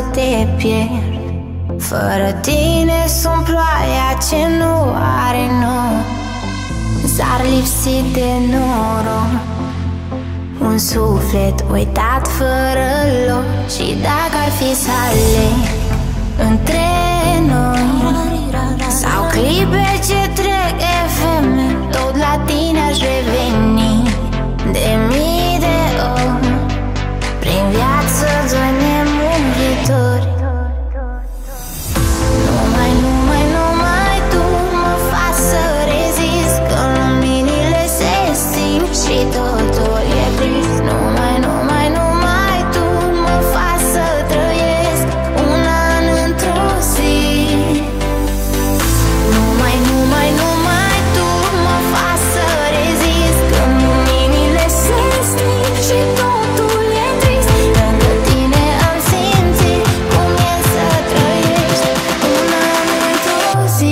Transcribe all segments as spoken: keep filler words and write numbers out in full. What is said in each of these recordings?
te pierd. Fără tine sunt ploaia ce nu are noroc, s-ar lipsi de noroc, un suflet uitat fără loc. Și dacă ar fi să aleg între noi sau clipe ce trec efeme, tot la tine aș reveni de mii de ori. Prin viață doi nemuritori. Numai, numai, numai tu mă faci să rezist, că luminile se sting și totul e trist. Numai, numai, numai tu mă faci să trăiesc un an într-o zi. Numai, numai, numai tu mă faci să rezist, că luminile se sting și totul e trist. Lângă tine am simțit cum e să trăiești un an într-o zi.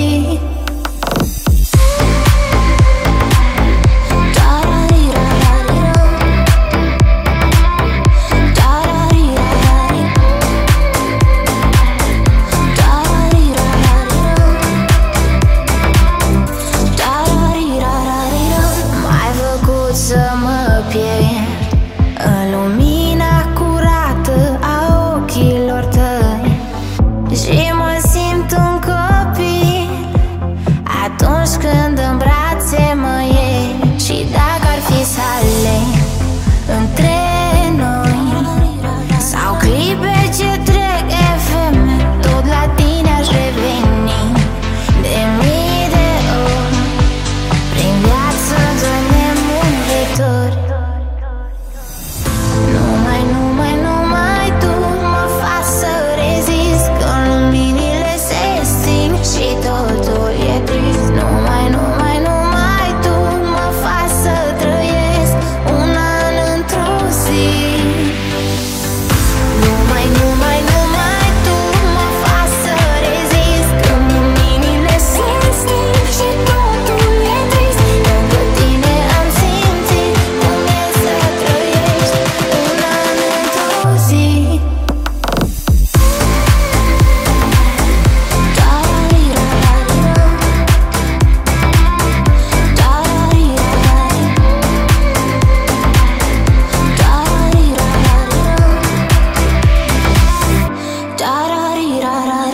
M-ai făcut să mă pierd în lumina curată a ochilor tăi și mă simt un copil atunci când în brațe mă iei. Și dacă ar fi să aleg între noi sau clipe ce trec efeme, tot la tine aș reveni de mii de ori. Prin viață doi nemuritori. Numai, numai, numai tu mă faci să rezist, că luminile se sting și totul e trist. Numai, numai, numai tu mă faci să trăiesc un an într-o zi. Numai, numai, numai tu mă faci să rezist, că luminile se sting și totul e trist. Lângă tine am simțit cum e să trăiești un an într-o zi. Da-da-dee-da-da.